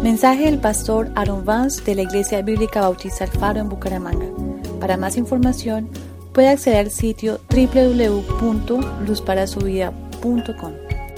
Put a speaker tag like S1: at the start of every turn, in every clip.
S1: Mensaje del pastor Aaron Vance de la Iglesia Bíblica Bautista El Faro en Bucaramanga. Para más información, puede acceder al sitio www.luzparasuvida.com.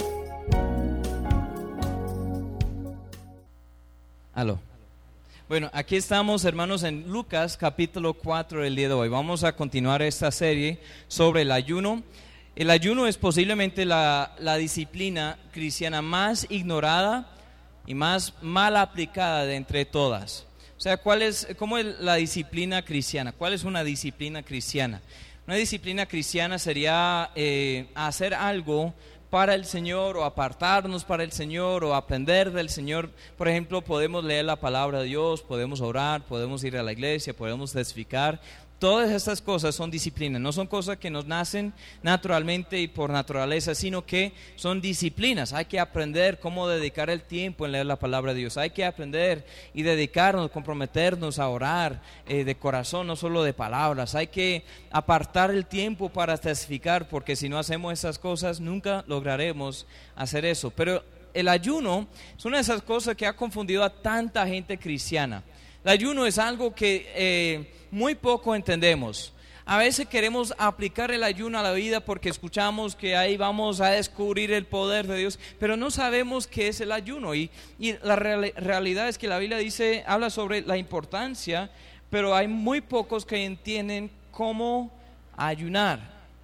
S2: Aló. Bueno, aquí estamos, hermanos, en Lucas capítulo 4 del día de hoy. Vamos a continuar esta serie sobre el ayuno. El ayuno es posiblemente la disciplina cristiana más ignorada y más mal aplicada de entre todas. O sea, ¿cómo es la disciplina cristiana? ¿Cuál es una disciplina cristiana? Una disciplina cristiana sería hacer algo para el Señor, o apartarnos para el Señor, o aprender del Señor. Por ejemplo, podemos leer la palabra de Dios, podemos orar, podemos ir a la iglesia, podemos testificar. Todas estas cosas son disciplinas, no son cosas que nos nacen naturalmente y por naturaleza, sino que son disciplinas. Hay que aprender cómo dedicar el tiempo en leer la palabra de Dios. Hay que aprender y dedicarnos, comprometernos a orar de corazón, no solo de palabras. Hay que apartar el tiempo para testificar, porque si no hacemos esas cosas, nunca lograremos hacer eso. Pero el ayuno es una de esas cosas que ha confundido a tanta gente cristiana. El ayuno es algo que muy poco entendemos. A veces queremos aplicar el ayuno a la vida porque escuchamos que ahí vamos a descubrir el poder de Dios, pero no sabemos qué es el ayuno. Y la realidad es que la Biblia habla sobre la importancia, pero hay muy pocos que entienden cómo ayunar.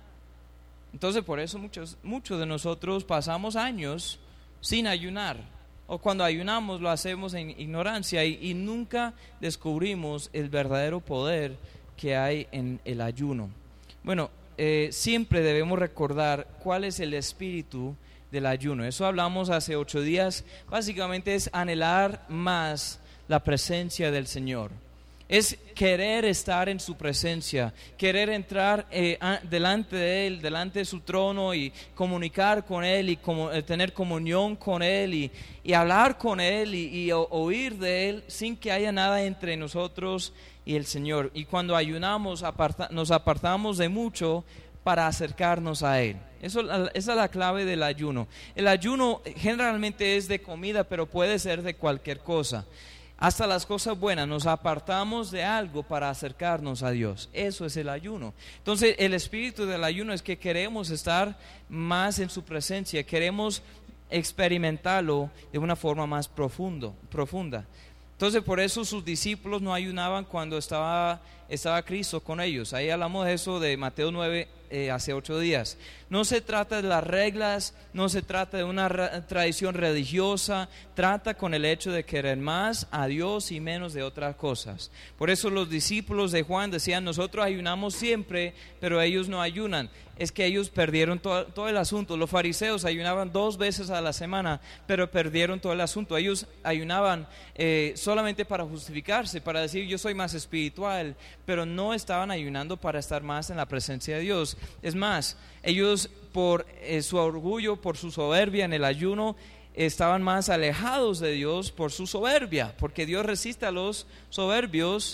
S2: Entonces, por eso muchos de nosotros pasamos años sin ayunar. O cuando ayunamos lo hacemos en ignorancia y nunca descubrimos el verdadero poder que hay en el ayuno. Bueno, siempre debemos recordar cuál es el espíritu del ayuno. Eso hablamos hace 8 días. Básicamente es anhelar más la presencia del Señor. Es querer estar en su presencia, querer entrar delante de Él, delante de su trono y comunicar con Él y tener comunión con Él y hablar con Él y oír de Él sin que haya nada entre nosotros y el Señor. Y cuando ayunamos nos apartamos de mucho para acercarnos a Él. Esa es la clave del ayuno. El ayuno generalmente es de comida, pero puede ser de cualquier cosa. Hasta las cosas buenas, nos apartamos de algo para acercarnos a Dios. Eso es el ayuno. Entonces, el espíritu del ayuno es que queremos estar más en su presencia, queremos experimentarlo de una forma más profunda. Entonces, por eso sus discípulos no ayunaban cuando estaba Cristo con ellos. Ahí hablamos de eso de Mateo 9 hace 8 días. No se trata de las reglas, no se trata de una tradición religiosa, trata con el hecho de querer más a Dios y menos de otras cosas. Por eso los discípulos de Juan decían, nosotros ayunamos siempre, pero ellos no ayunan. Es que ellos perdieron todo el asunto. Los fariseos ayunaban 2 veces a la semana, pero perdieron todo el asunto. Ellos ayunaban solamente para justificarse, para decir yo soy más espiritual, pero no estaban ayunando para estar más en la presencia de Dios. Es más, ellos por su orgullo, por su soberbia en el ayuno, estaban más alejados de Dios por su soberbia, porque Dios resiste a los soberbios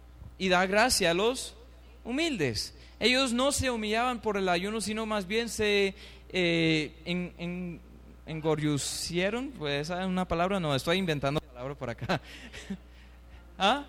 S2: y da gracia a los humildes. Ellos no se humillaban por el ayuno, sino más bien se engorguecieron. Pues esa es una palabra, no, estoy inventando palabras por acá. ¿Ah?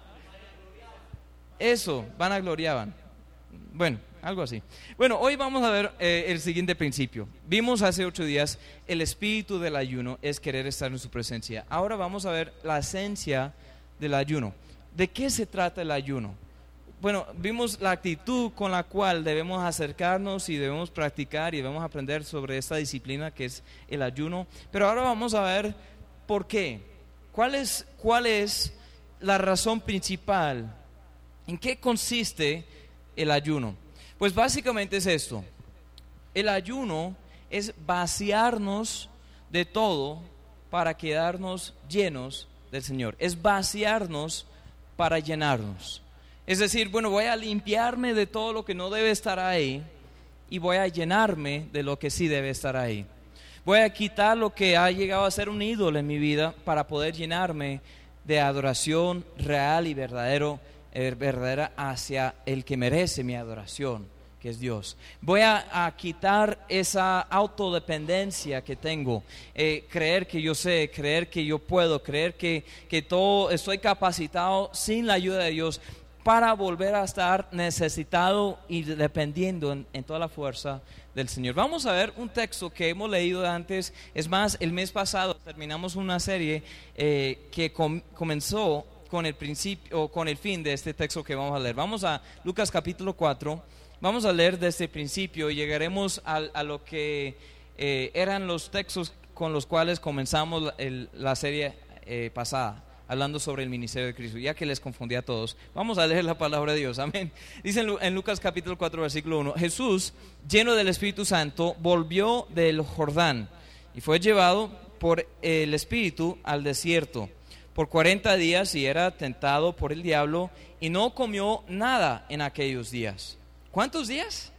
S2: Eso, vanagloriaban. Bueno, algo así. Bueno, hoy vamos a ver el siguiente principio. Vimos hace 8 días, el espíritu del ayuno es querer estar en su presencia. Ahora vamos a ver la esencia del ayuno. ¿De qué se trata el ayuno? Bueno, vimos la actitud con la cual debemos acercarnos y debemos practicar y debemos aprender sobre esta disciplina que es el ayuno. Pero ahora vamos a ver por qué. ¿Cuál es la razón principal? ¿En qué consiste el ayuno? Pues básicamente es esto. El ayuno es vaciarnos de todo para quedarnos llenos del Señor. Es vaciarnos para llenarnos. Es decir, bueno, voy a limpiarme de todo lo que no debe estar ahí y voy a llenarme de lo que sí debe estar ahí. Voy a quitar lo que ha llegado a ser un ídolo en mi vida para poder llenarme de adoración real y verdadera hacia el que merece mi adoración, que es Dios. Voy a quitar esa autodependencia que tengo, creer que yo sé, creer que yo puedo, creer que todo estoy capacitado sin la ayuda de Dios, para volver a estar necesitado y dependiendo en toda la fuerza del Señor. Vamos a ver un texto que hemos leído antes. Es más, el mes pasado terminamos una serie que comenzó con el principio, con el fin de este texto que vamos a leer. Vamos a Lucas capítulo 4, vamos a leer desde el principio y llegaremos a lo que eran los textos con los cuales comenzamos la serie pasada, hablando sobre el ministerio de Cristo, ya que les confundí a todos. Vamos a leer la palabra de Dios, amén. Dice en Lucas capítulo 4, versículo 1, Jesús, lleno del Espíritu Santo, volvió del Jordán y fue llevado por el Espíritu al desierto por 40 días y era tentado por el diablo y no comió nada en aquellos días. ¿Cuántos días?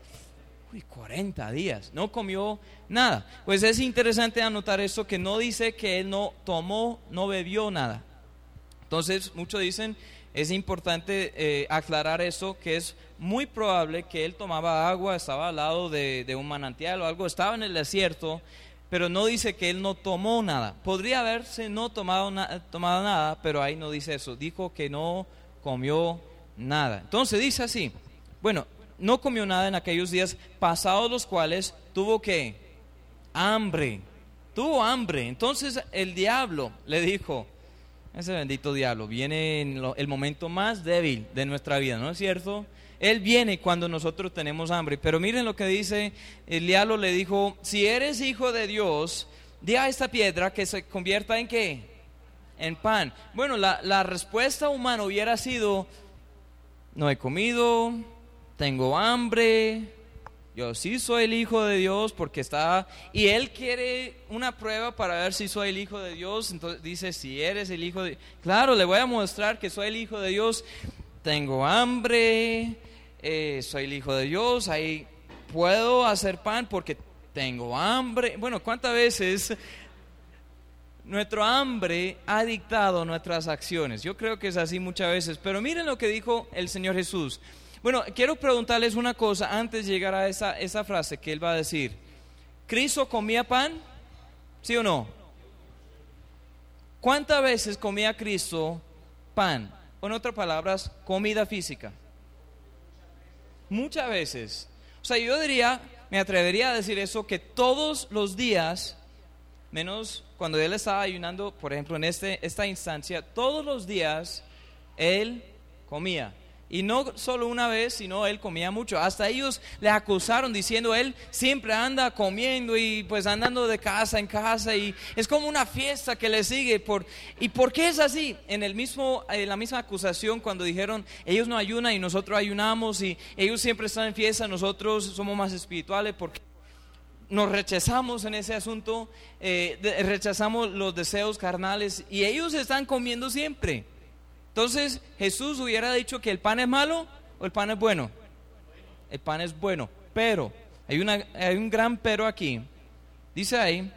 S2: 40 días, no comió nada. Pues es interesante anotar esto, que no dice que él no tomó, no bebió nada. Entonces muchos dicen, es importante aclarar eso, que es muy probable que él tomaba agua, estaba al lado de un manantial o algo, estaba en el desierto, pero no dice que él no tomó nada. Podría haberse no tomado nada, pero ahí no dice eso, dijo que no comió nada. Entonces dice así, bueno, no comió nada en aquellos días, pasados los cuales tuvo ¿qué? Hambre. Tuvo hambre. Entonces el diablo le dijo, ese bendito diablo viene en el momento más débil de nuestra vida, ¿no es cierto? Él viene cuando nosotros tenemos hambre. Pero miren lo que dice, el diablo le dijo, si eres hijo de Dios, di a esta piedra que se convierta en ¿qué? En pan. Bueno, la respuesta humana hubiera sido, no he comido, tengo hambre, yo sí soy el hijo de Dios porque está, y él quiere una prueba para ver si soy el hijo de Dios. Entonces dice, si eres el hijo de Dios, claro, le voy a mostrar que soy el hijo de Dios, tengo hambre, soy el hijo de Dios, ahí puedo hacer pan porque tengo hambre. Bueno, ¿cuántas veces nuestro hambre ha dictado nuestras acciones? Yo creo que es así muchas veces, pero miren lo que dijo el Señor Jesús. Bueno, quiero preguntarles una cosa antes de llegar a esa frase que él va a decir. ¿Cristo comía pan? ¿Sí o no? ¿Cuántas veces comía Cristo pan? O en otras palabras, comida física. Muchas veces. O sea, yo diría, me atrevería a decir eso, que todos los días, menos cuando él estaba ayunando, por ejemplo en esta instancia, todos los días él comía. Y no solo una vez, sino él comía mucho. Hasta ellos le acusaron diciendo, él siempre anda comiendo y pues andando de casa en casa y es como una fiesta que le sigue. ¿Y por qué es así? En la misma acusación cuando dijeron, ellos no ayunan y nosotros ayunamos y ellos siempre están en fiesta, nosotros somos más espirituales porque nos rechazamos en ese asunto, rechazamos los deseos carnales y ellos están comiendo siempre. Entonces Jesús hubiera dicho que el pan es malo o el pan es bueno. El pan es bueno, pero hay un gran pero aquí. Dice ahí,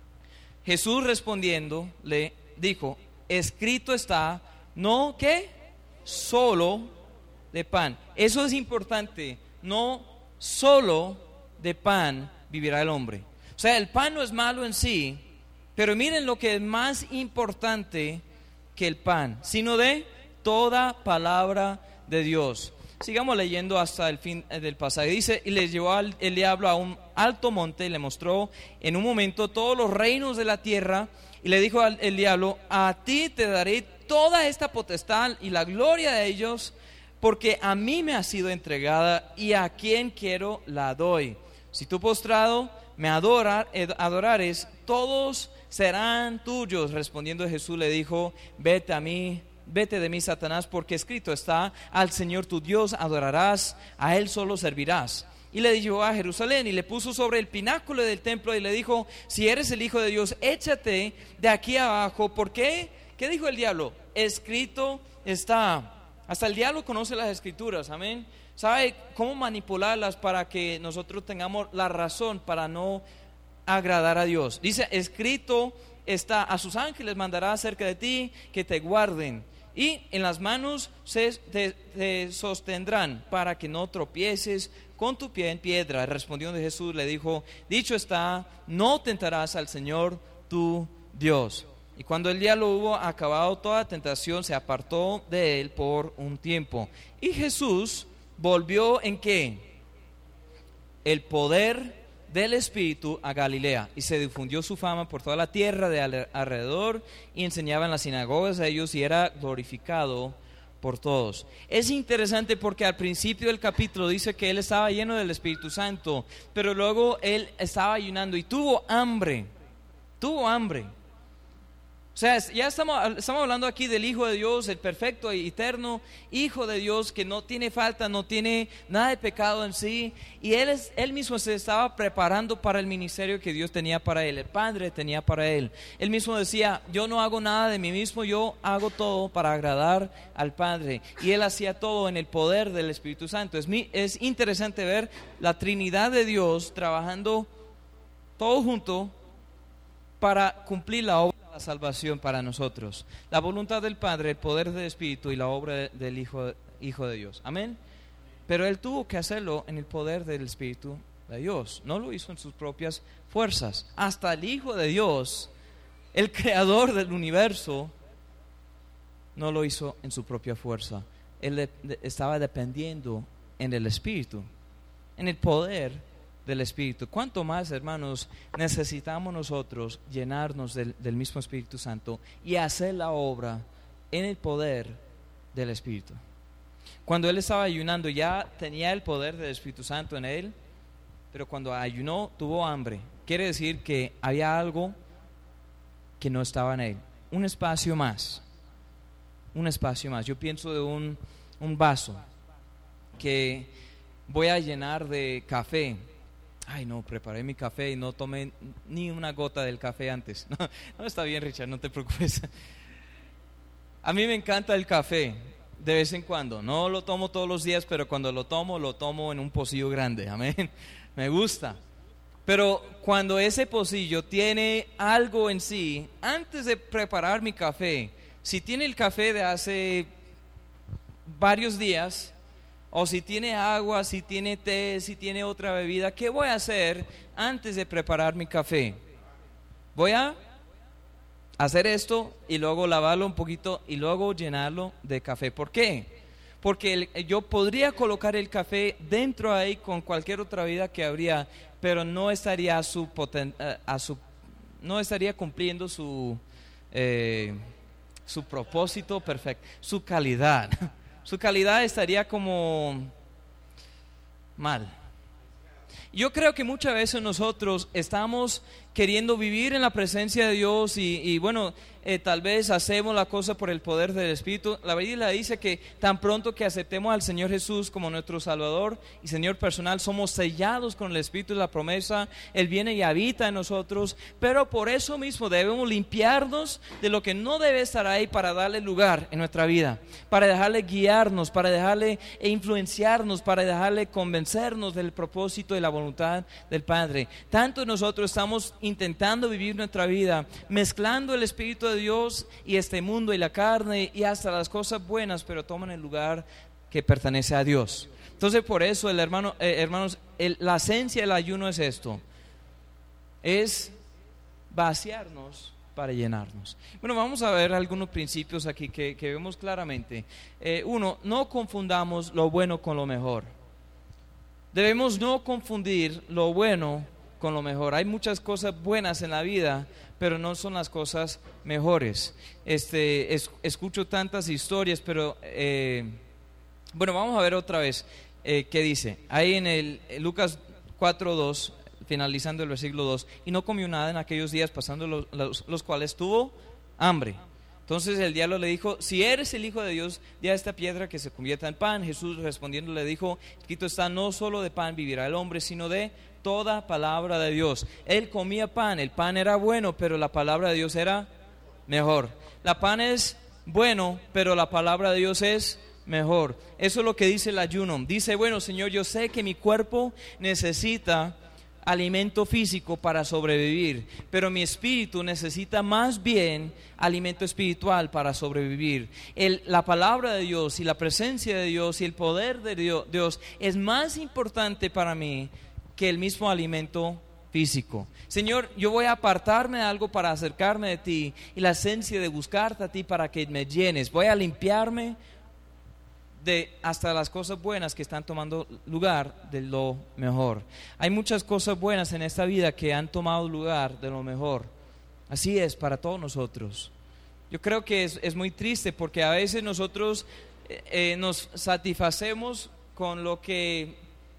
S2: Jesús respondiendo le dijo, escrito está, no ¿qué? Solo de pan. Eso es importante, no solo de pan vivirá el hombre. O sea, el pan no es malo en sí, pero miren lo que es más importante que el pan, sino de toda palabra de Dios. Sigamos leyendo hasta el fin del pasaje. Dice, y les llevó el diablo a un alto monte y le mostró en un momento todos los reinos de la tierra y le dijo el diablo, a ti te daré toda esta potestad y la gloria de ellos, porque a mí me ha sido entregada y a quien quiero la doy. Si tú postrado me adorares, todos serán tuyos. Respondiendo Jesús le dijo, vete de mí, Satanás, porque escrito está, al Señor tu Dios adorarás, a Él solo servirás. Y le llevó a Jerusalén y le puso sobre el pináculo del templo y le dijo, si eres el Hijo de Dios, échate de aquí abajo. ¿Por qué? ¿Qué dijo el diablo? Escrito está. Hasta el diablo conoce las escrituras, amén. Sabe cómo manipularlas para que nosotros tengamos la razón para no agradar a Dios. Dice, escrito está, a sus ángeles mandará acerca de ti que te guarden y en las manos te sostendrán para que no tropieces con tu pie en piedra. Respondiendo Jesús le dijo, dicho está, no tentarás al Señor tu Dios. Y cuando el diablo hubo acabado toda tentación, se apartó de él por un tiempo. Y Jesús volvió ¿en qué? El poder del Espíritu a Galilea, y se difundió su fama por toda la tierra de alrededor, y enseñaba en las sinagogas a ellos, y era glorificado por todos. Es interesante porque al principio del capítulo dice que él estaba lleno del Espíritu Santo, pero luego él estaba ayunando y tuvo hambre. O sea, ya estamos hablando aquí del Hijo de Dios, el perfecto y eterno Hijo de Dios, que no tiene falta, no tiene nada de pecado en sí, y él mismo se estaba preparando para el ministerio que Dios tenía para él, el Padre tenía para él. Él mismo decía, yo no hago nada de mí mismo, yo hago todo para agradar al Padre, y él hacía todo en el poder del Espíritu Santo. Es interesante ver la Trinidad de Dios trabajando todo junto para cumplir la obra de la salvación para nosotros. La voluntad del Padre, el poder del Espíritu y la obra del Hijo de Dios. Amén. Pero él tuvo que hacerlo en el poder del Espíritu de Dios. No lo hizo en sus propias fuerzas. Hasta el Hijo de Dios, el creador del universo, no lo hizo en su propia fuerza. Él estaba dependiendo en el Espíritu, en el poder del Espíritu. ¿Cuánto más, hermanos, necesitamos nosotros llenarnos del mismo Espíritu Santo y hacer la obra en el poder del Espíritu? Cuando él estaba ayunando ya tenía el poder del Espíritu Santo en él, pero cuando ayunó tuvo hambre. Quiere decir que había algo que no estaba en él. Un espacio más. Yo pienso de un vaso que voy a llenar de café. Ay, no, preparé mi café y no tomé ni una gota del café antes. No, está bien, Richard, no te preocupes. A mí me encanta el café de vez en cuando. No lo tomo todos los días, pero cuando lo tomo en un pocillo grande. Amén. Me gusta. Pero cuando ese pocillo tiene algo en sí, antes de preparar mi café, si tiene el café de hace varios días, o si tiene agua, si tiene té, si tiene otra bebida, ¿qué voy a hacer antes de preparar mi café? Voy a hacer esto y luego lavarlo un poquito y luego llenarlo de café. ¿Por qué? Porque yo podría colocar el café dentro ahí con cualquier otra bebida que habría, pero no estaría no estaría cumpliendo su propósito perfecto, su calidad. Su calidad estaría como mal. Yo creo que muchas veces nosotros estamos queriendo vivir en la presencia de Dios y bueno, tal vez hacemos la cosa por el poder del Espíritu. La Biblia dice que tan pronto que aceptemos al Señor Jesús como nuestro Salvador y Señor personal, somos sellados con el Espíritu de la promesa. Él viene y habita en nosotros, pero por eso mismo debemos limpiarnos de lo que no debe estar ahí para darle lugar en nuestra vida, para dejarle guiarnos, para dejarle influenciarnos, para dejarle convencernos del propósito y la voluntad del Padre. Tanto nosotros estamos intentando vivir nuestra vida mezclando el Espíritu de Dios y este mundo y la carne y hasta las cosas buenas, pero toman el lugar que pertenece a Dios. Entonces por eso hermanos, la esencia del ayuno es esto, es vaciarnos para llenarnos. Bueno, vamos a ver algunos principios aquí que vemos claramente. Uno, no confundamos lo bueno con lo mejor. Debemos no confundir lo bueno con lo mejor. Hay muchas cosas buenas en la vida, pero no son las cosas mejores. Escucho tantas historias, pero bueno, vamos a ver otra vez qué dice. Ahí en el Lucas 4:2, finalizando el versículo 2, y no comió nada en aquellos días, pasando los cuales tuvo hambre. Entonces el diablo le dijo, si eres el Hijo de Dios, di a esta piedra que se convierta en pan. Jesús respondiendo le dijo, escrito está, no solo de pan vivirá el hombre, sino de toda palabra de Dios. Él comía pan, el pan era bueno, pero la palabra de Dios era mejor. La pan es bueno, pero la palabra de Dios es mejor. Eso es lo que dice el ayuno. Dice, bueno, Señor, yo sé que mi cuerpo necesita alimento físico para sobrevivir, pero mi espíritu necesita más bien alimento espiritual para sobrevivir. La palabra de Dios y la presencia de Dios y el poder de Dios es más importante para mí que el mismo alimento físico. Señor, yo voy a apartarme de algo para acercarme de ti, y la esencia de buscarte a ti para que me llenes. Voy a limpiarme de hasta las cosas buenas que están tomando lugar de lo mejor. Hay muchas cosas buenas en esta vida que han tomado lugar de lo mejor. Así es para todos nosotros. Yo creo que es muy triste, porque a veces nosotros nos satisfacemos con lo que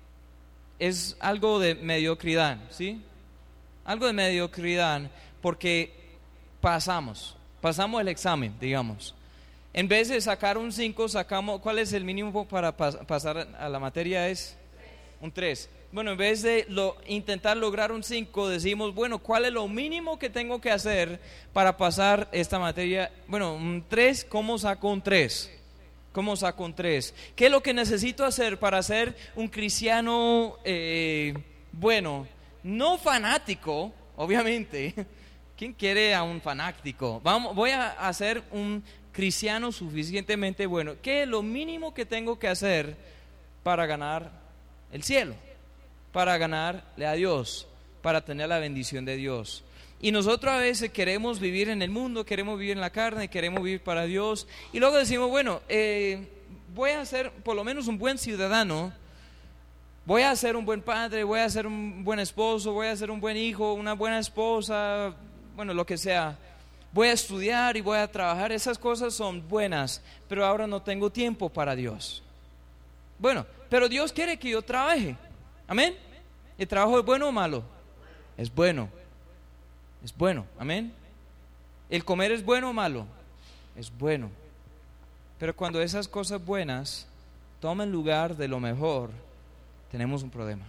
S2: es algo de mediocridad, ¿sí? Algo de mediocridad, porque pasamos el examen, digamos. En vez de sacar un 5, sacamos, ¿cuál es el mínimo para pasar a la materia? Es un 3. Bueno, en vez de intentar lograr un 5, decimos, bueno, ¿cuál es lo mínimo que tengo que hacer para pasar esta materia? Bueno, un 3, ¿cómo saco un 3? ¿Cómo saco un 3? ¿Qué es lo que necesito hacer para ser un cristiano bueno? No fanático, obviamente. ¿Quién quiere a un fanático? Voy a hacer un cristiano suficientemente bueno. ¿Qué es lo mínimo que tengo que hacer para ganar el cielo? Para ganarle a Dios, para tener la bendición de Dios. Y nosotros a veces queremos vivir en el mundo, queremos vivir en la carne, queremos vivir para Dios, y luego decimos, bueno, voy a ser por lo menos un buen ciudadano, voy a ser un buen padre, voy a ser un buen esposo, voy a ser un buen hijo, una buena esposa, bueno, lo que sea. Voy a estudiar y voy a trabajar, esas cosas son buenas, pero ahora no tengo tiempo para Dios. Bueno, pero Dios quiere que yo trabaje, amén. ¿El trabajo es bueno o malo? Es bueno, amén. ¿El comer es bueno o malo? Es bueno. Pero cuando esas cosas buenas toman lugar de lo mejor, tenemos un problema.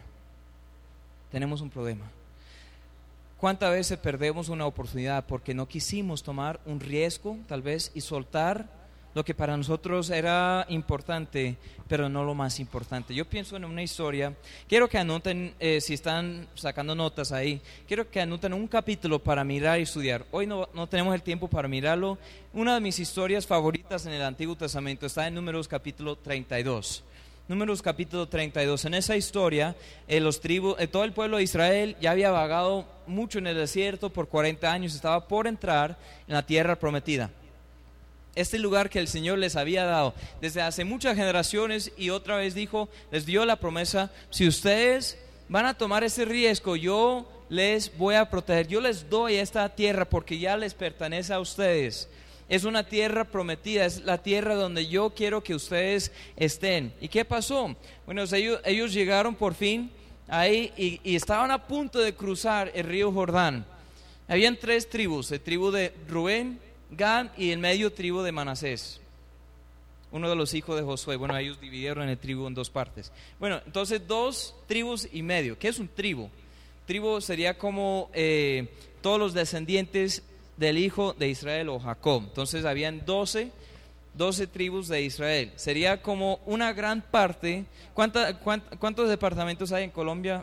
S2: ¿Cuántas veces perdemos una oportunidad porque no quisimos tomar un riesgo, tal vez, y soltar lo que para nosotros era importante, pero no lo más importante? Yo pienso en una historia. Quiero que anoten, si están sacando notas ahí, quiero que anoten un capítulo para mirar y estudiar. Hoy no tenemos el tiempo para mirarlo. Una de mis historias favoritas en el Antiguo Testamento está en Números capítulo 32. Números capítulo 32. En esa historia, todo el pueblo de Israel ya había vagado mucho en el desierto por 40 años, estaba por entrar en la tierra prometida. Este lugar que el Señor les había dado desde hace muchas generaciones, y otra vez les dio la promesa: si ustedes van a tomar ese riesgo, yo les voy a proteger, yo les doy esta tierra porque ya les pertenece a ustedes. Es una tierra prometida, es la tierra donde yo quiero que ustedes estén. ¿Y qué pasó? Bueno, ellos llegaron por fin ahí y estaban a punto de cruzar el río Jordán. Habían 3 tribus, el tribu de Rubén, Gad y el medio tribu de Manasés, uno de los hijos de Josué. Bueno, ellos dividieron el tribu en 2 partes. Bueno, entonces 2 tribus y medio. ¿Qué es un tribu? Tribu sería como todos los descendientes del hijo de Israel o Jacob. Entonces habían 12 tribus de Israel. Sería como una gran parte. ¿Cuántos departamentos hay en Colombia?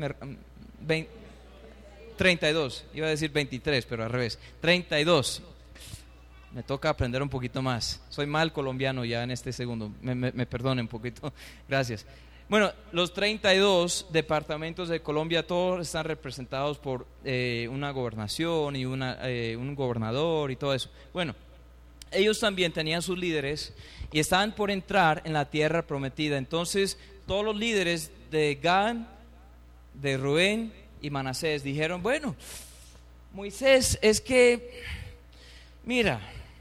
S2: 32. Iba a decir 23, pero al revés. 32. Me toca aprender un poquito más. Soy mal colombiano ya en este segundo. Me perdone un poquito. Gracias. Bueno, los 32 departamentos de Colombia, todos están representados por una gobernación y un gobernador y todo eso. Bueno, ellos también tenían sus líderes y estaban por entrar en la tierra prometida. Entonces, todos los líderes de Gad, de Rubén y Manasés dijeron: bueno, Moisés, es que, mira,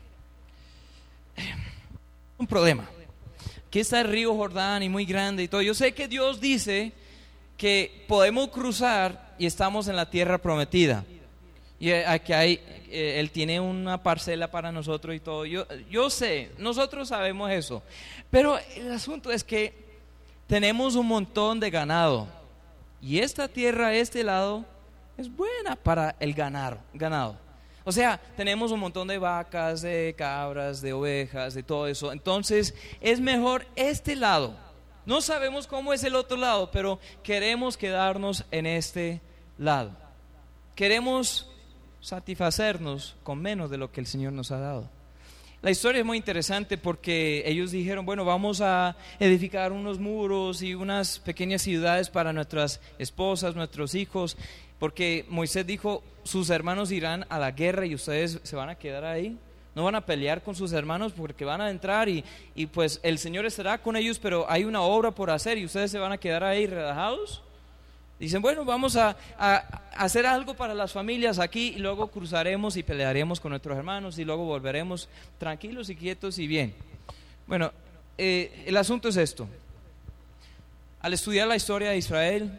S2: un problema. Aquí está el río Jordán y muy grande y todo. Yo sé que Dios dice que podemos cruzar y estamos en la tierra prometida. Y aquí Él tiene una parcela para nosotros y todo. Yo sé, nosotros sabemos eso. Pero el asunto es que tenemos un montón de ganado. Y esta tierra, este lado, es buena para el ganado. O sea, tenemos un montón de vacas, de cabras, de ovejas, de todo eso. Entonces, es mejor este lado. No sabemos cómo es el otro lado, pero queremos quedarnos en este lado. Queremos satisfacernos con menos de lo que el Señor nos ha dado. La historia es muy interesante porque ellos dijeron, bueno, vamos a edificar unos muros y unas pequeñas ciudades para nuestras esposas, nuestros hijos, porque Moisés dijo, sus hermanos irán a la guerra y ustedes se van a quedar ahí. No van a pelear con sus hermanos porque van a entrar y pues el Señor estará con ellos, pero hay una obra por hacer y ustedes se van a quedar ahí relajados. Dicen, bueno, vamos a hacer algo para las familias aquí y luego cruzaremos y pelearemos con nuestros hermanos y luego volveremos tranquilos y quietos y bien. Bueno, el asunto es esto. Al estudiar la historia de Israel,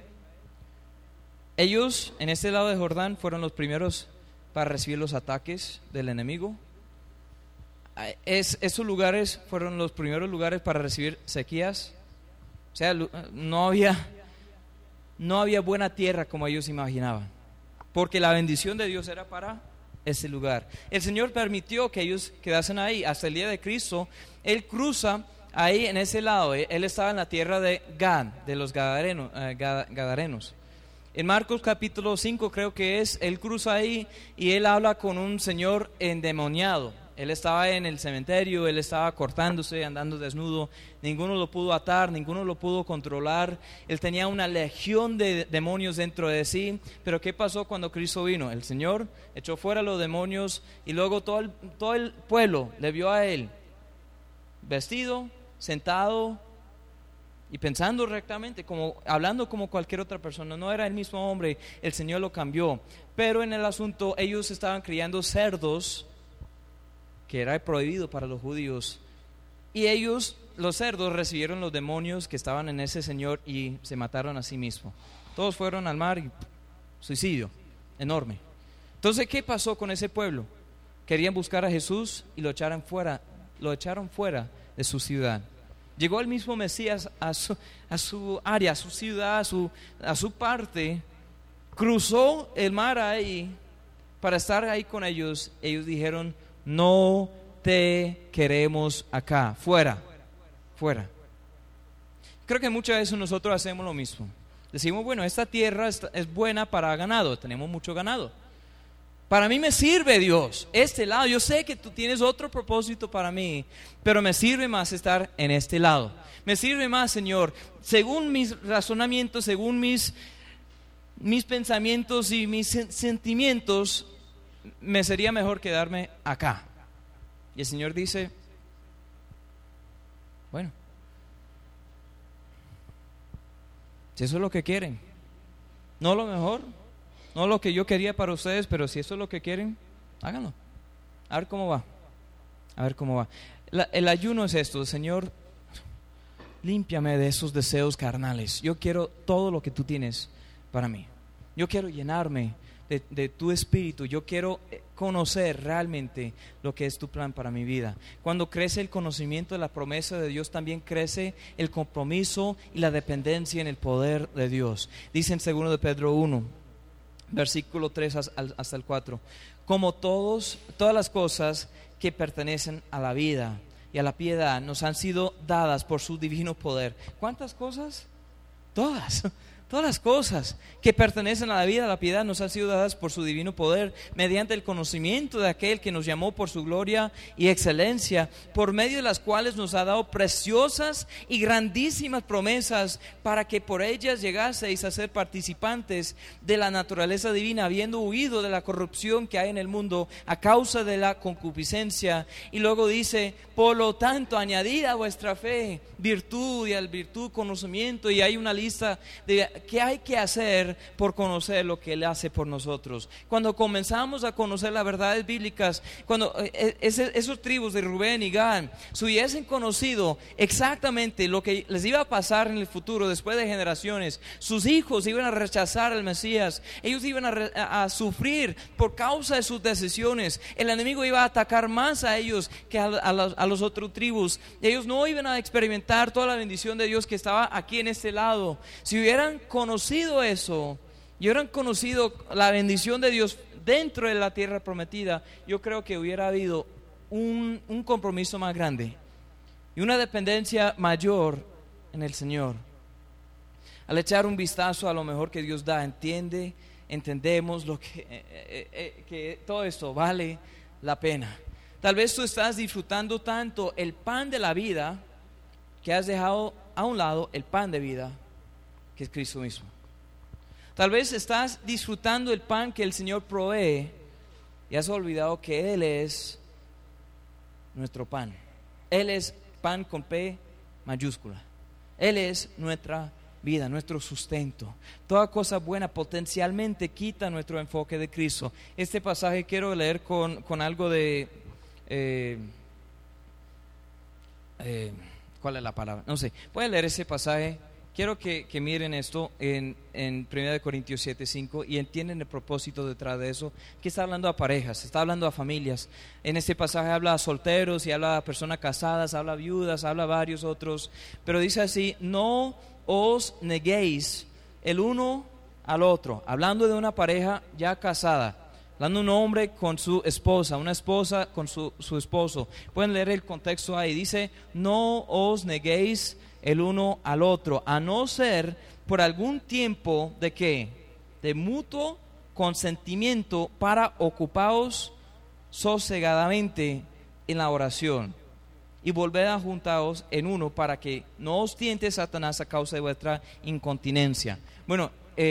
S2: ellos en este lado de Jordán fueron los primeros para recibir los ataques del enemigo. Esos lugares fueron los primeros lugares para recibir sequías. O sea, no había buena tierra como ellos imaginaban, porque la bendición de Dios era para ese lugar. El Señor permitió que ellos quedasen ahí hasta el día de Cristo. Él cruza ahí en ese lado. Él estaba en la tierra de Gad, de los Gadarenos. En Marcos capítulo 5 creo que es, él cruza ahí y él habla con un señor endemoniado. Él estaba en el cementerio, él estaba cortándose, andando desnudo, ninguno lo pudo atar, ninguno lo pudo controlar. Él tenía una legión de demonios dentro de sí. Pero ¿qué pasó cuando Cristo vino? El Señor echó fuera los demonios y luego todo el pueblo le vio a él vestido, sentado y pensando rectamente, hablando como cualquier otra persona. No era el mismo hombre, el Señor lo cambió. Pero en el asunto ellos estaban criando cerdos, que era prohibido para los judíos, y ellos, los cerdos, recibieron los demonios que estaban en ese señor y se mataron a sí mismos. Todos fueron al mar y suicidio enorme. Entonces, ¿qué pasó con ese pueblo? Querían buscar a Jesús y lo echaron fuera de su ciudad. Llegó el mismo Mesías a su área, a su ciudad, a su parte, cruzó el mar ahí para estar ahí con ellos. Ellos dijeron, no te queremos acá, fuera. Creo que muchas veces nosotros hacemos lo mismo. Decimos, bueno, esta tierra es buena para ganado, tenemos mucho ganado. Para mí me sirve Dios, este lado. Yo sé que tú tienes otro propósito para mí, pero me sirve más estar en este lado. Me sirve más, Señor, según mis razonamientos, según mis pensamientos y mis sentimientos, me sería mejor quedarme acá. Y el Señor dice, bueno, si eso es lo que quieren, no lo mejor, no lo que yo quería para ustedes, pero si eso es lo que quieren, háganlo. A ver cómo va. El ayuno es esto, Señor, límpiame de esos deseos carnales. Yo quiero todo lo que tú tienes para mí. Yo quiero llenarme de tu espíritu. Yo quiero conocer realmente lo que es tu plan para mi vida. Cuando crece el conocimiento de la promesa de Dios, también crece el compromiso y la dependencia en el poder de Dios. Dice en 2 de Pedro 1, versículo 3 hasta el 4, como todas las cosas que pertenecen a la vida y a la piedad nos han sido dadas por su divino poder. ¿Cuántas cosas? Todas las cosas que pertenecen a la vida, a la piedad, nos han sido dadas por su divino poder, mediante el conocimiento de aquel que nos llamó por su gloria y excelencia, por medio de las cuales nos ha dado preciosas y grandísimas promesas, para que por ellas llegaseis a ser participantes de la naturaleza divina, habiendo huido de la corrupción que hay en el mundo a causa de la concupiscencia. Y luego dice, por lo tanto, añadid a vuestra fe virtud, y al virtud conocimiento, y hay una lista de qué hay que hacer por conocer lo que Él hace por nosotros. Cuando comenzamos a conocer las verdades bíblicas, cuando esos tribus de Rubén y Gad, si hubiesen conocido exactamente lo que les iba a pasar en el futuro, después de generaciones, sus hijos iban a rechazar al Mesías, ellos iban a sufrir por causa de sus decisiones, el enemigo iba a atacar más a ellos que a los otros tribus, ellos no iban a experimentar toda la bendición de Dios que estaba aquí en este lado. Si hubieran conocido eso y hubieran conocido la bendición de Dios dentro de la tierra prometida, yo creo que hubiera habido un compromiso más grande y una dependencia mayor en el Señor. Al echar un vistazo a lo mejor que Dios da, entendemos lo que todo esto vale la pena. Tal vez tú estás disfrutando tanto el pan de la vida que has dejado a un lado el pan de vida que es Cristo mismo. Tal vez estás disfrutando el pan que el Señor provee y has olvidado que Él es nuestro pan. Él es pan con P mayúscula. Él es nuestra vida, nuestro sustento. Toda cosa buena potencialmente quita nuestro enfoque de Cristo. Este pasaje quiero leer con algo de... ¿cuál es la palabra? No sé. Voy a leer ese pasaje. Quiero que miren esto en 1 Corintios 7:5 y entienden el propósito detrás de eso, que está hablando a parejas, está hablando a familias. En este pasaje habla a solteros y habla a personas casadas, habla a viudas, habla a varios otros, pero dice así: no os neguéis el uno al otro, hablando de una pareja ya casada, hablando de un hombre con su esposa, una esposa con su esposo. Pueden leer el contexto ahí, dice: no os neguéis el uno al otro, a no ser por algún tiempo de ¿qué? De mutuo consentimiento para ocupaos sosegadamente en la oración y volver a juntaros en uno para que no os tiente Satanás a causa de vuestra incontinencia. Bueno,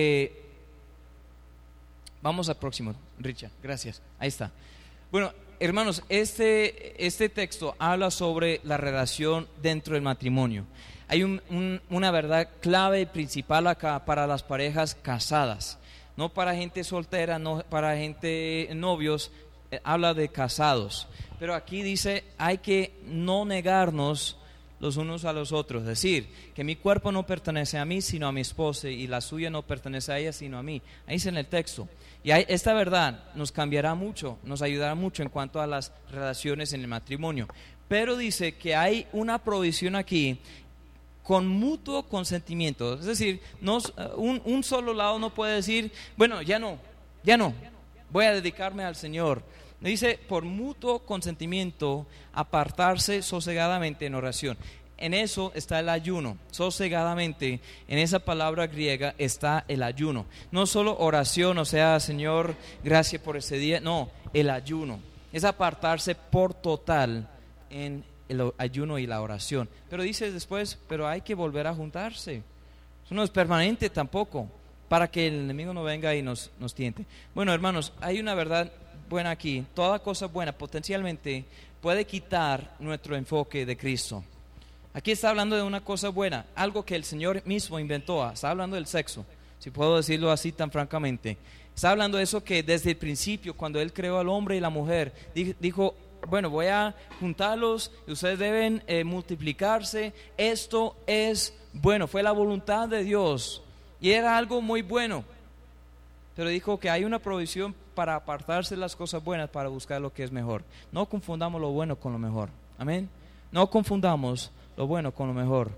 S2: vamos al próximo, Richard, gracias, ahí está. Bueno, hermanos, este texto habla sobre la relación dentro del matrimonio. Hay una verdad clave y principal acá para las parejas casadas, no para gente soltera, no para gente novios, habla de casados. Pero aquí dice, hay que no negarnos los unos a los otros, es decir, que mi cuerpo no pertenece a mí sino a mi esposa y la suya no pertenece a ella sino a mí. Ahí dice en el texto. Y esta verdad nos cambiará mucho, nos ayudará mucho en cuanto a las relaciones en el matrimonio. Pero dice que hay una provisión aquí con mutuo consentimiento, es decir, un solo lado no puede decir, bueno, ya no, voy a dedicarme al Señor. Dice, por mutuo consentimiento, apartarse sosegadamente en oración. En eso está el ayuno, sosegadamente, en esa palabra griega está el ayuno. No solo oración, o sea, Señor, gracias por ese día, no, el ayuno. Es apartarse por total en el ayuno y la oración. Pero dice después, pero hay que volver a juntarse. Eso no es permanente tampoco, para que el enemigo no venga y nos tiente. Bueno, hermanos, hay una verdad buena aquí. Toda cosa buena potencialmente puede quitar nuestro enfoque de Cristo. Aquí está hablando de una cosa buena, algo que el Señor mismo inventó. Está hablando del sexo, si puedo decirlo así tan francamente. Está hablando de eso que desde el principio, cuando Él creó al hombre y la mujer, dijo, bueno, voy a juntarlos y ustedes deben multiplicarse. Esto es bueno, fue la voluntad de Dios y era algo muy bueno. Pero dijo que hay una provisión para apartarse de las cosas buenas para buscar lo que es mejor. No confundamos lo bueno con lo mejor. Amén. No confundamos lo bueno con lo mejor.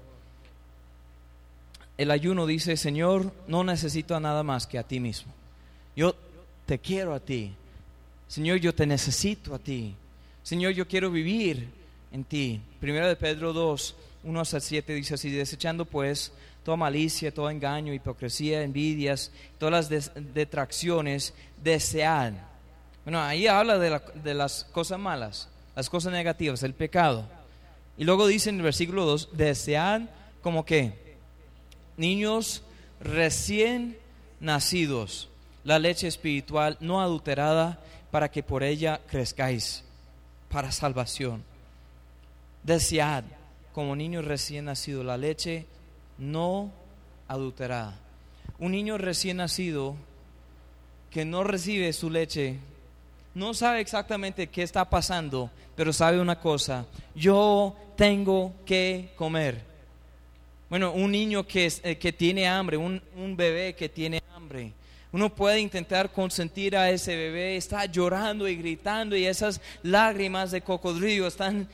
S2: El ayuno dice, Señor, no necesito nada más que a ti mismo. Yo te quiero a ti. Señor, yo te necesito a ti. Señor, yo quiero vivir en ti. 1 Pedro 2, 1-7 dice así: desechando pues toda malicia, todo engaño, hipocresía, envidias, todas las detracciones, desead. Bueno, ahí habla de las cosas malas, las cosas negativas, el pecado. Y luego dice en el versículo 2, desead como que niños recién nacidos, la leche espiritual no adulterada, para que por ella crezcáis para salvación. Desead como niños recién nacidos la leche no adulterada. Un niño recién nacido que no recibe su leche no sabe exactamente qué está pasando, pero sabe una cosa: yo tengo que comer. Bueno, un niño que tiene hambre, un bebé que tiene hambre, uno puede intentar consentir a ese bebé, está llorando y gritando y esas lágrimas de cocodrilo están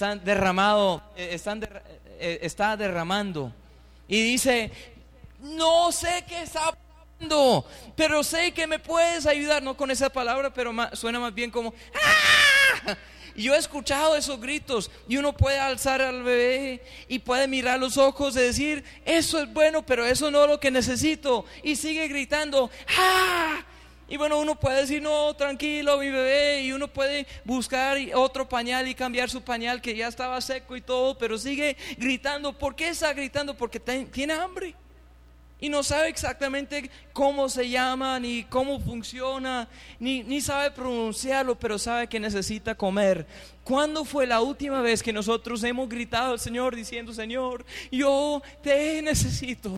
S2: derramando. Y dice, no sé qué está pasando, pero sé que me puedes ayudar. No con esa palabra, pero suena más bien como, ¡ah! Y yo he escuchado esos gritos y uno puede alzar al bebé y puede mirar los ojos y decir, eso es bueno, pero eso no es lo que necesito. Y sigue gritando, ¡ah! Y bueno, uno puede decir, no, tranquilo mi bebé, y uno puede buscar otro pañal y cambiar su pañal que ya estaba seco y todo, pero sigue gritando. ¿Por qué está gritando? Porque tiene hambre y no sabe exactamente cómo se llama, ni cómo funciona, ni sabe pronunciarlo, pero sabe que necesita comer. ¿Cuándo fue la última vez que nosotros hemos gritado al Señor diciendo, Señor, yo te necesito?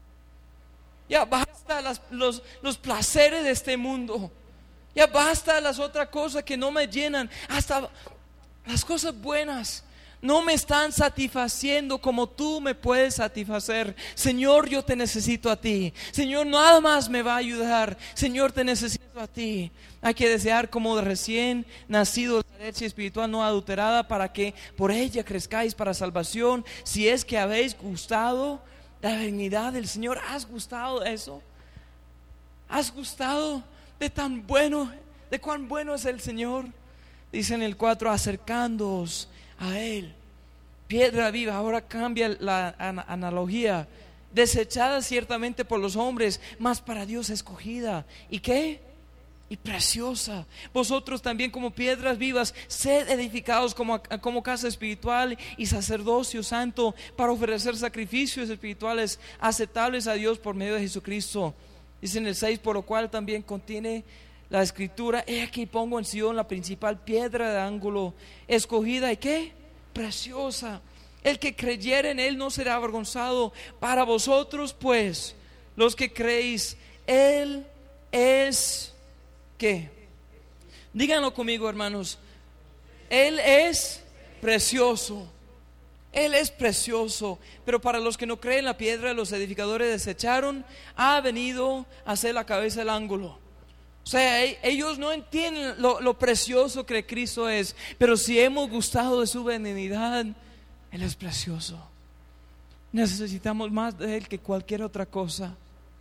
S2: Ya basta los placeres de este mundo. Ya basta las otras cosas que no me llenan. Hasta las cosas buenas no me están satisfaciendo como tú me puedes satisfacer. Señor, yo te necesito a ti. Señor, nada más me va a ayudar. Señor, te necesito a ti. Hay que desear como recién nacido la leche espiritual no adulterada, para que por ella crezcáis para salvación, si es que habéis gustado la benignidad del Señor. ¿Has gustado de eso? ¿Has gustado de cuán bueno es el Señor? Dice en el 4, acercándoos a Él, piedra viva. Ahora cambia la analogía, desechada ciertamente por los hombres, mas para Dios escogida. ¿Y qué? Y preciosa. Vosotros también, como piedras vivas, sed edificados como casa espiritual y sacerdocio santo, para ofrecer sacrificios espirituales aceptables a Dios por medio de Jesucristo. Dice en el 6, por lo cual también contiene la escritura, he aquí pongo en Sion la principal piedra de ángulo, escogida y ¿qué? Preciosa. El que creyere en Él no será avergonzado. Para vosotros pues, los que creéis, Él es ¿qué? Díganlo conmigo, hermanos. Él es precioso. Él es precioso. Pero para los que no creen, la piedra de los edificadores desecharon ha venido a ser la cabeza del ángulo. O sea, ellos no entienden lo precioso que Cristo es. Pero si hemos gustado de su benignidad, Él es precioso. Necesitamos más de Él que cualquier otra cosa.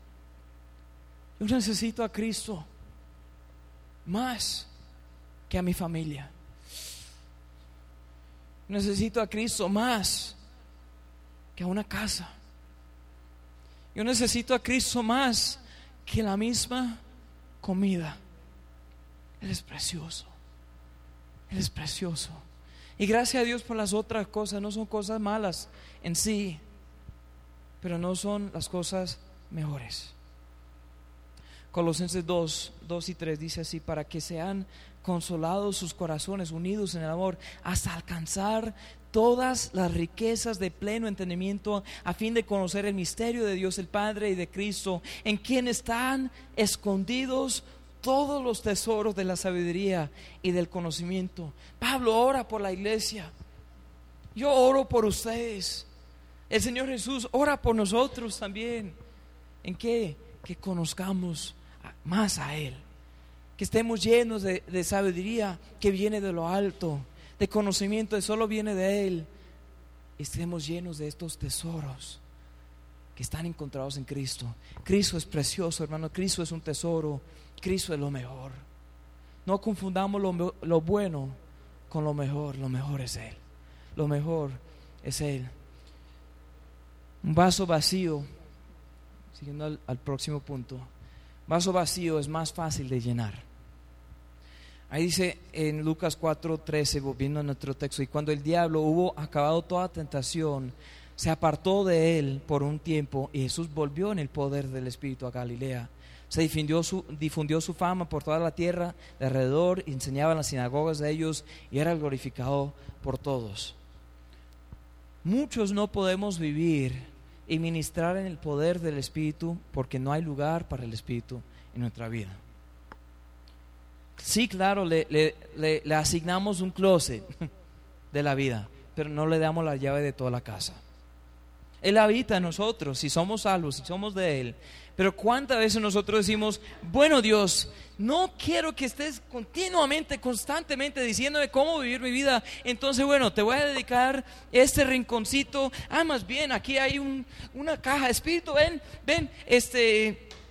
S2: Yo necesito a Cristo más que a mi familia. Necesito a Cristo más que a una casa. Yo necesito a Cristo más que la misma comida. Él es precioso. Él es precioso. Y gracias a Dios por las otras cosas. No son cosas malas en sí, pero no son las cosas mejores. Colosenses 2 y 3 dice así: para que sean consolados sus corazones, unidos en el amor, hasta alcanzar todas las riquezas de pleno entendimiento, a fin de conocer el misterio de Dios el Padre y de Cristo, en quien están escondidos todos los tesoros de la sabiduría y del conocimiento. Pablo ora por la iglesia. Yo oro por ustedes. El Señor Jesús ora por nosotros también. ¿En qué? Que conozcamos más a Él, que estemos llenos de sabiduría que viene de lo alto, de conocimiento que solo viene de Él, y estemos llenos de estos tesoros que están encontrados en Cristo. Cristo es precioso, hermano. Cristo es un tesoro. Cristo es lo mejor. No confundamos lo bueno con lo mejor. Lo mejor es Él. Lo mejor es Él. Un vaso vacío, siguiendo al próximo punto, vaso vacío es más fácil de llenar. Ahí dice en Lucas 4:13, volviendo a nuestro texto: y cuando el diablo hubo acabado toda tentación, se apartó de él por un tiempo, y Jesús volvió en el poder del Espíritu a Galilea. Se difundió su fama por toda la tierra de alrededor, y enseñaba en las sinagogas de ellos, y era glorificado por todos. Muchos no podemos vivir y ministrar en el poder del Espíritu porque no hay lugar para el Espíritu en nuestra vida. Sí, claro, le asignamos un closet de la vida, pero no le damos la llave de toda la casa. Él habita en nosotros, si somos salvos, si somos de Él. Pero cuántas veces nosotros decimos: bueno, Dios, no quiero que estés continuamente, constantemente diciéndome cómo vivir mi vida. Entonces, bueno, te voy a dedicar este rinconcito. Más bien, aquí hay una caja. Espíritu, ven,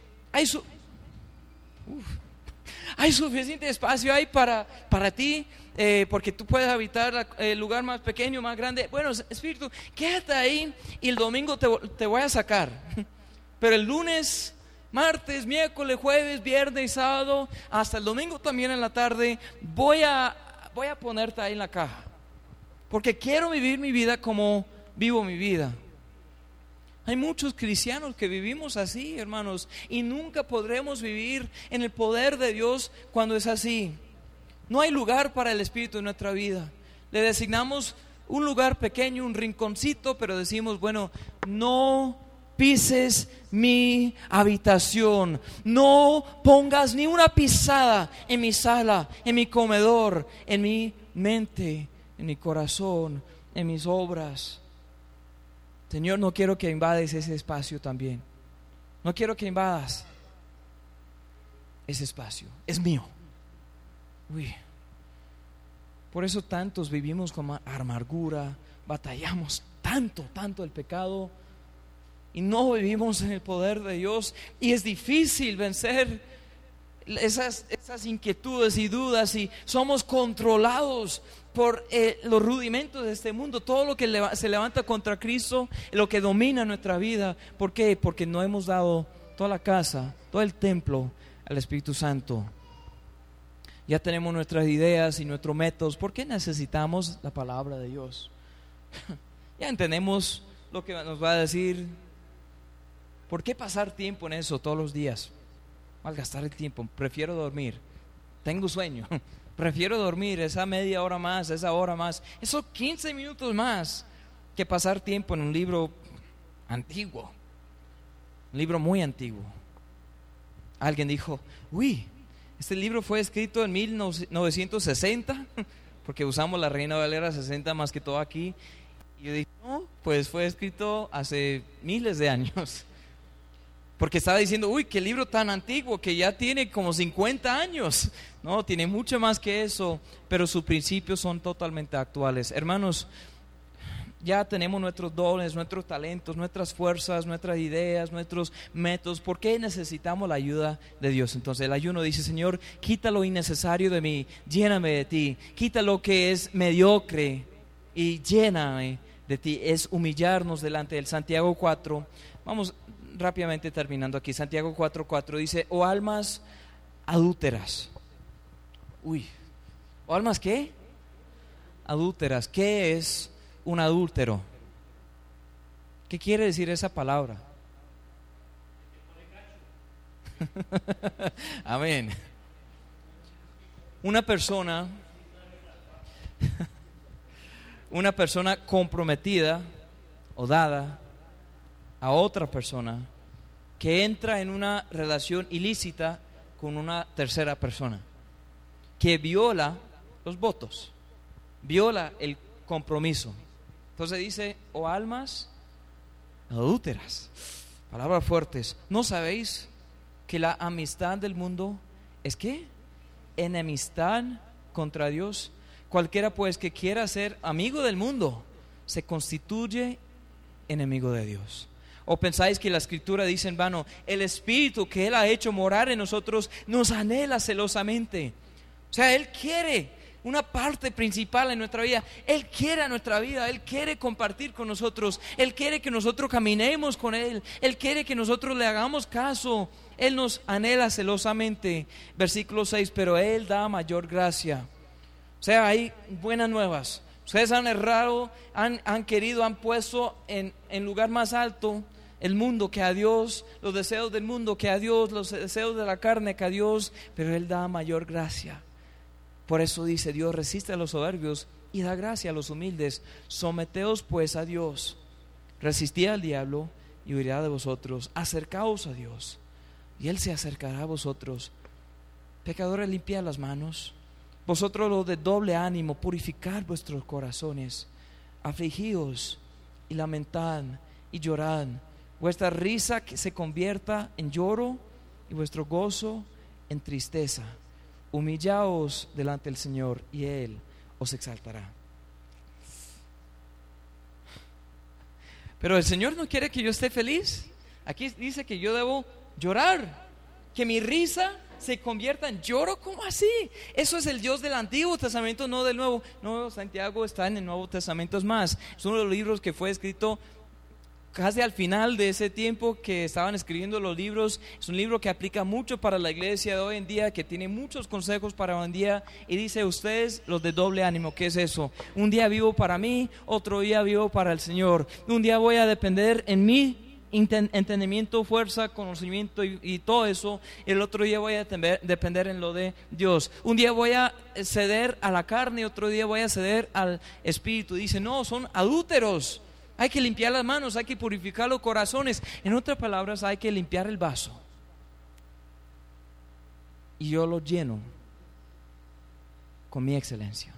S2: hay suficiente espacio ahí para ti. porque tú puedes habitar el lugar más pequeño, más grande. Bueno, Espíritu, quédate ahí y el domingo te voy a sacar. Pero el lunes, martes, miércoles, jueves, viernes y sábado, hasta el domingo también en la tarde, voy a ponerte ahí en la caja. Porque quiero vivir mi vida como vivo mi vida. Hay muchos cristianos que vivimos así, hermanos, y nunca podremos vivir en el poder de Dios cuando es así. No hay lugar para el Espíritu en nuestra vida. Le designamos un lugar pequeño, un rinconcito, pero decimos, bueno, no pises mi habitación, no pongas ni una pisada en mi sala, en mi comedor, en mi mente, en mi corazón, en mis obras. Señor, no quiero que invades ese espacio también. No quiero que invadas ese espacio. Es mío. Uy. Por eso tantos vivimos con amargura, batallamos tanto el pecado y no vivimos en el poder de Dios. Y es difícil vencer esas inquietudes y dudas, y somos controlados por los rudimentos de este mundo. Todo lo que se levanta contra Cristo, lo que domina nuestra vida. ¿Por qué? Porque no hemos dado toda la casa, todo el templo al Espíritu Santo. Ya tenemos nuestras ideas y nuestros métodos. ¿Por qué necesitamos la palabra de Dios? Ya entendemos lo que nos va a decir. ¿Por qué pasar tiempo en eso todos los días? Malgastar el tiempo. Prefiero dormir. Tengo sueño. Prefiero dormir esa media hora más, esa hora más, esos 15 minutos más, que pasar tiempo en un libro antiguo. Un libro muy antiguo. Alguien dijo, uy, este libro fue escrito en 1960, porque usamos la Reina Valera 60 más que todo aquí. Y yo dije, no, pues fue escrito hace miles de años. Porque estaba diciendo, uy, qué libro tan antiguo, que ya tiene como 50 años. No, tiene mucho más que eso, pero sus principios son totalmente actuales. Hermanos, ya tenemos nuestros dones, nuestros talentos, nuestras fuerzas, nuestras ideas, nuestros métodos. ¿Por qué necesitamos la ayuda de Dios? Entonces el ayuno dice, Señor, quita lo innecesario de mí, lléname de ti. Quita lo que es mediocre y lléname de ti. Es humillarnos delante del Santiago 4. Vamos rápidamente terminando aquí. Santiago 4:4 dice, o almas adúlteras. Uy, ¿o almas qué? Adúlteras. ¿Qué es un adúltero? ¿Qué quiere decir esa palabra? Amén. Una persona comprometida o dada a otra persona que entra en una relación ilícita con una tercera persona, que viola los votos, viola el compromiso. Entonces dice, o almas adúlteras, palabras fuertes. ¿No sabéis que la amistad del mundo es qué? Enemistad contra Dios. Cualquiera pues que quiera ser amigo del mundo se constituye enemigo de Dios. ¿O pensáis que la Escritura dice en vano, el Espíritu que Él ha hecho morar en nosotros nos anhela celosamente? O sea, Él quiere una parte principal en nuestra vida. Él quiere a nuestra vida, Él quiere compartir con nosotros, Él quiere que nosotros caminemos con Él, Él quiere que nosotros le hagamos caso. Él nos anhela celosamente. Versículo 6, pero Él da mayor gracia. O sea, hay buenas nuevas. Ustedes han errado, han querido, han puesto en lugar más alto el mundo que a Dios, los deseos del mundo que a Dios, los deseos de la carne que a Dios, pero Él da mayor gracia. Por eso dice, Dios resiste a los soberbios y da gracia a los humildes. Someteos pues a Dios, resistid al diablo y huirá de vosotros. Acercaos a Dios y Él se acercará a vosotros. Pecadores, limpiad las manos. Vosotros los de doble ánimo, purificad vuestros corazones. Afligíos y lamentad y llorad. Vuestra risa que se convierta en lloro y vuestro gozo en tristeza. Humillaos delante del Señor y Él os exaltará. Pero el Señor no quiere que yo esté feliz. Aquí dice que yo debo llorar, que mi risa se convierta en lloro. ¿Cómo así? Eso es el Dios del Antiguo Testamento, no del Nuevo. No, Santiago está en el Nuevo Testamento. Es más, es uno de los libros que fue escrito casi al final de ese tiempo que estaban escribiendo los libros. Es un libro que aplica mucho para la iglesia de hoy en día, que tiene muchos consejos para hoy en día, y dice: ustedes los de doble ánimo. ¿Qué es eso? Un día vivo para mí, otro día vivo para el Señor. Un día voy a depender en mí, entendimiento, fuerza, conocimiento y todo eso. El otro día voy a depender en lo de Dios. Un día voy a ceder a la carne, otro día voy a ceder al Espíritu. Dice: no, son adúlteros. Hay que limpiar las manos, hay que purificar los corazones. En otras palabras, hay que limpiar el vaso. Y yo lo lleno con mi excelencia.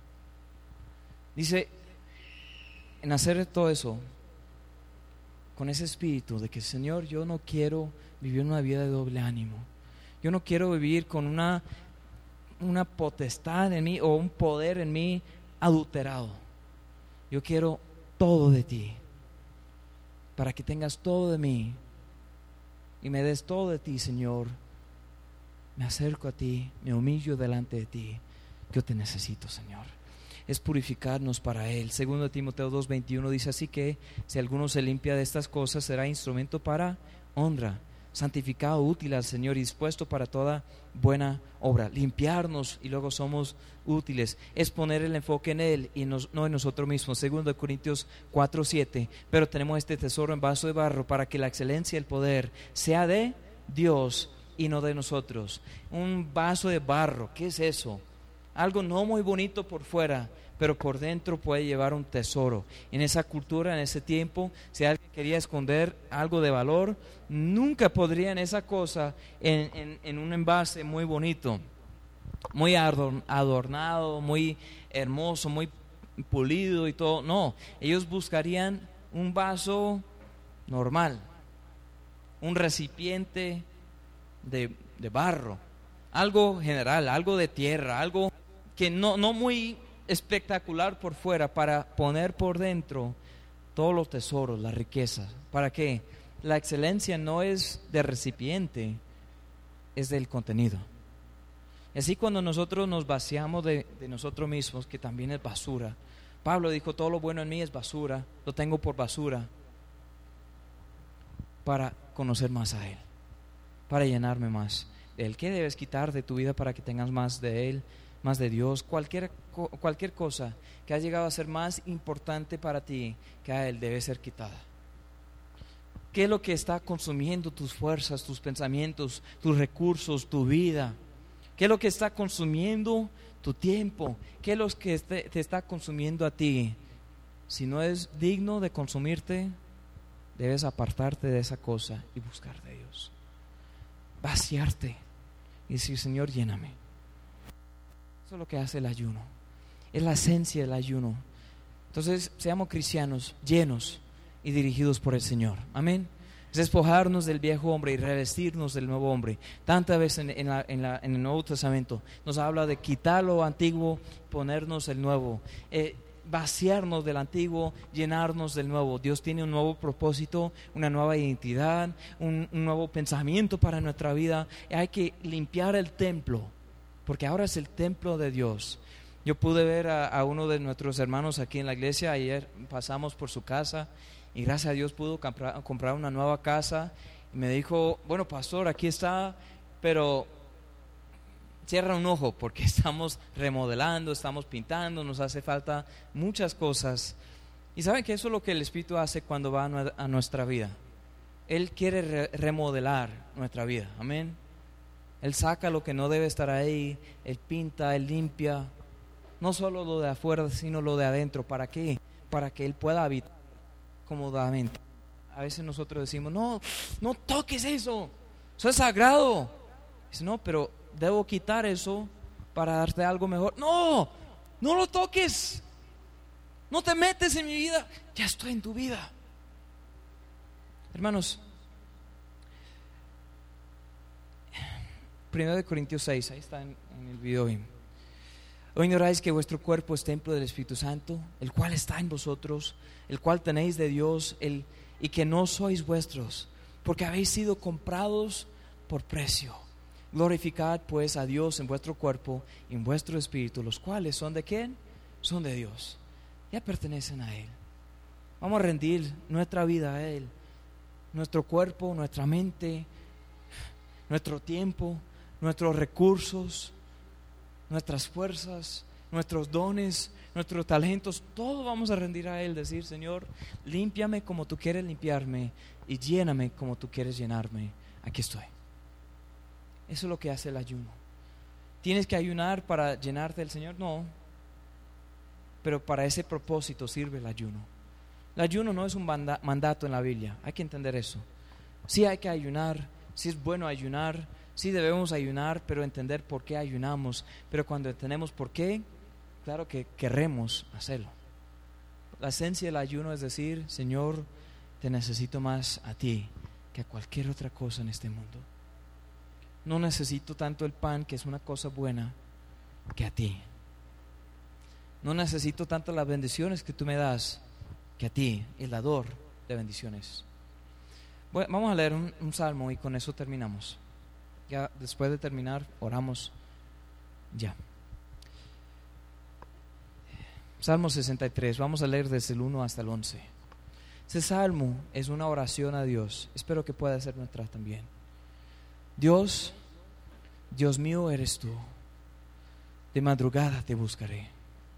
S2: Dice, en hacer todo eso, con ese espíritu de que: Señor, yo no quiero vivir una vida de doble ánimo. Yo no quiero vivir con una potestad en mí o un poder en mí adulterado. Yo quiero todo de ti, para que tengas todo de mí y me des todo de ti, Señor. Me acerco a ti, me humillo delante de ti. Yo te necesito, Señor. Es purificarnos para Él. 2 Timoteo 2:21 dice: así que si alguno se limpia de estas cosas, será instrumento para honra, santificado, útil al Señor y dispuesto para toda buena obra. Limpiarnos y luego somos útiles. Es poner el enfoque en Él y no en nosotros mismos. 2 Corintios 4:7. Pero tenemos este tesoro en vaso de barro, para que la excelencia y el poder sea de Dios y no de nosotros. Un vaso de barro, ¿qué es eso? Algo no muy bonito por fuera, pero por dentro puede llevar un tesoro. En esa cultura, en ese tiempo, si alguien quería esconder algo de valor, nunca podrían esa cosa en un envase muy bonito, muy adornado, muy hermoso, muy pulido y todo. No, ellos buscarían un vaso normal, un recipiente de barro, algo general, algo de tierra, algo que no muy espectacular por fuera, para poner por dentro todos los tesoros, las riquezas. ¿Para qué? La excelencia no es de recipiente, es del contenido. Y así, cuando nosotros nos vaciamos de nosotros mismos, que también es basura. Pablo dijo: todo lo bueno en mí es basura, lo tengo por basura, para conocer más a Él, para llenarme más de Él. ¿Qué debes quitar de tu vida para que tengas más de Él, más de Dios? Cualquier cosa que ha llegado a ser más importante para ti que a Él debe ser quitada. ¿Qué es lo que está consumiendo tus fuerzas, tus pensamientos, tus recursos, tu vida? ¿Qué es lo que está consumiendo tu tiempo? ¿Qué es lo que te está consumiendo a ti? Si no es digno de consumirte, debes apartarte de esa cosa y buscar de Dios. Vaciarte y decir: Señor, lléname. Eso es lo que hace el ayuno. Es la esencia del ayuno. Entonces, seamos cristianos llenos y dirigidos por el Señor. Amén. Es despojarnos del viejo hombre y revestirnos del nuevo hombre. Tantas veces en el Nuevo Testamento nos habla de quitar lo antiguo, ponernos el nuevo. Vaciarnos del antiguo, llenarnos del nuevo. Dios tiene un nuevo propósito, una nueva identidad, un nuevo pensamiento para nuestra vida. Hay que limpiar el templo, porque ahora es el templo de Dios. Yo pude ver a uno de nuestros hermanos aquí en la iglesia. Ayer pasamos por su casa y gracias a Dios pudo comprar una nueva casa. Y me dijo: bueno, pastor, aquí está, pero cierra un ojo porque estamos remodelando, estamos pintando, nos hace falta muchas cosas. Y saben que eso es lo que el Espíritu hace cuando va a nuestra vida. Él quiere remodelar nuestra vida. Amén. Él saca lo que no debe estar ahí, Él pinta, Él limpia, no solo lo de afuera, sino lo de adentro. ¿Para qué? Para que Él pueda habitar cómodamente. A veces nosotros decimos: no toques eso es sagrado. Dice: no, pero debo quitar eso para darte algo mejor. No lo toques, no te metes en mi vida, ya estoy en tu vida. Hermanos, 1 Corintios 6, ahí está en el video. ¿O ignoráis que vuestro cuerpo es templo del Espíritu Santo, el cual está en vosotros, el cual tenéis de Dios, y que no sois vuestros, porque habéis sido comprados por precio? Glorificad pues a Dios en vuestro cuerpo y en vuestro espíritu, los cuales son de ¿quién? Son de Dios. Ya pertenecen a Él. Vamos a rendir nuestra vida a Él. Nuestro cuerpo, nuestra mente, nuestro tiempo, nuestros recursos, nuestras fuerzas, nuestros dones, nuestros talentos, todo vamos a rendir a Él. Decir, Señor, límpiame como tú quieres limpiarme y lléname como tú quieres llenarme. Aquí estoy. Eso es lo que hace el ayuno. ¿Tienes que ayunar para llenarte del Señor? No. Pero para ese propósito sirve el ayuno. El ayuno no es un mandato en la Biblia. Hay que entender eso. Sí hay que ayunar, sí es bueno ayunar, sí debemos ayunar, pero entender por qué ayunamos. Pero cuando entendemos por qué, claro que queremos hacerlo. La esencia del ayuno es decir, Señor, te necesito más a ti que a cualquier otra cosa en este mundo. No necesito tanto el pan, que es una cosa buena, que a ti. No necesito tanto las bendiciones que tú me das, que a ti, el dador de bendiciones. Bueno, vamos a leer un salmo y con eso terminamos. Ya después de terminar, oramos ya. Salmo 63, vamos a leer desde el 1 hasta el 11. Ese salmo es una oración a Dios. Espero que pueda ser nuestra también. Dios, Dios mío eres tú. De madrugada te buscaré.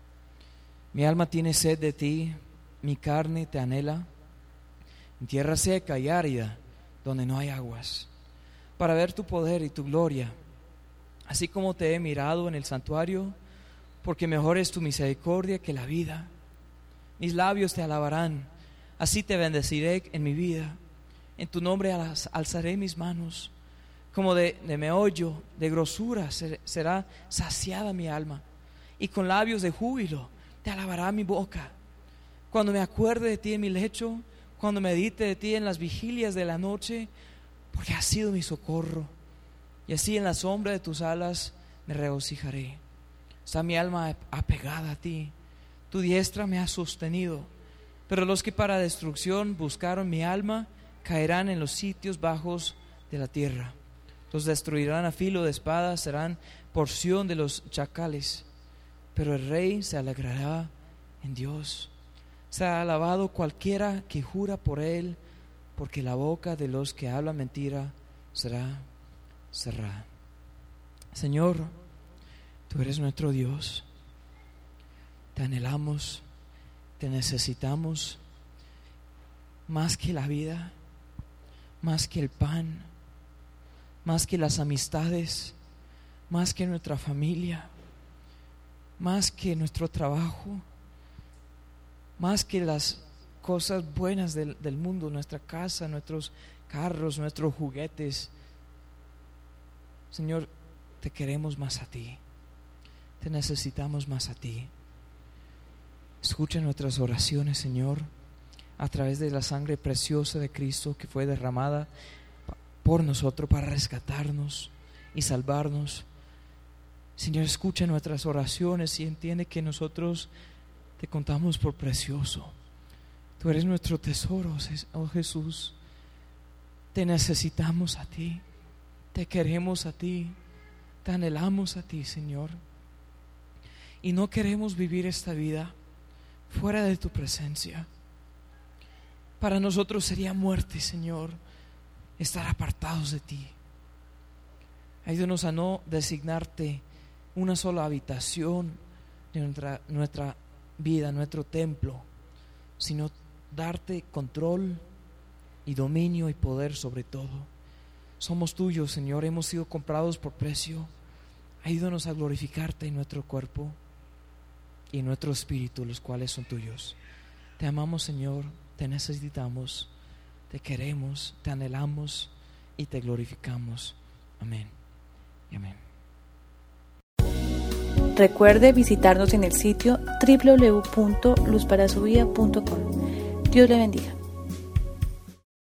S2: Mi alma tiene sed de ti, mi carne te anhela. En tierra seca y árida, donde no hay aguas, para ver tu poder y tu gloria, así como te he mirado en el santuario, porque mejor es tu misericordia que la vida. Mis labios te alabarán, así te bendeciré en mi vida. En tu nombre alzaré mis manos. Como de meollo, de grosura será saciada mi alma, y con labios de júbilo te alabará mi boca. Cuando me acuerde de ti en mi lecho, cuando medite de ti en las vigilias de la noche, porque has sido mi socorro, y así en la sombra de tus alas me regocijaré. Está mi alma apegada a ti, tu diestra me ha sostenido. Pero los que para destrucción buscaron mi alma caerán en los sitios bajos de la tierra. Los destruirán a filo de espada, serán porción de los chacales. Pero el rey se alegrará en Dios. Será alabado cualquiera que jura por él, porque la boca de los que hablan mentira será cerrada. Señor, tú eres nuestro Dios. Te anhelamos, te necesitamos más que la vida, más que el pan, más que las amistades, más que nuestra familia, más que nuestro trabajo, más que las cosas buenas del mundo, nuestra casa, nuestros carros, nuestros juguetes. Señor, te queremos más a ti, te necesitamos más a ti. Escucha nuestras oraciones, Señor, a través de la sangre preciosa de Cristo que fue derramada por nosotros para rescatarnos y salvarnos. Señor, escucha nuestras oraciones y entiende que nosotros te contamos por precioso. Tú eres nuestro tesoro, oh Jesús. Te necesitamos a ti, te queremos a ti, te anhelamos a ti, Señor. Y no queremos vivir esta vida fuera de tu presencia. Para nosotros sería muerte, Señor, estar apartados de ti. Ayúdanos a no designarte una sola habitación de nuestra vida, nuestro templo, sino darte control y dominio y poder sobre todo. Somos tuyos, Señor, hemos sido comprados por precio. Ayúdanos a glorificarte en nuestro cuerpo y en nuestro espíritu, los cuales son tuyos. Te amamos, Señor, te necesitamos, te queremos, te anhelamos y te glorificamos. Amén y amén.
S1: Recuerde visitarnos en el sitio www.luzparasuvida.com. Dios le bendiga.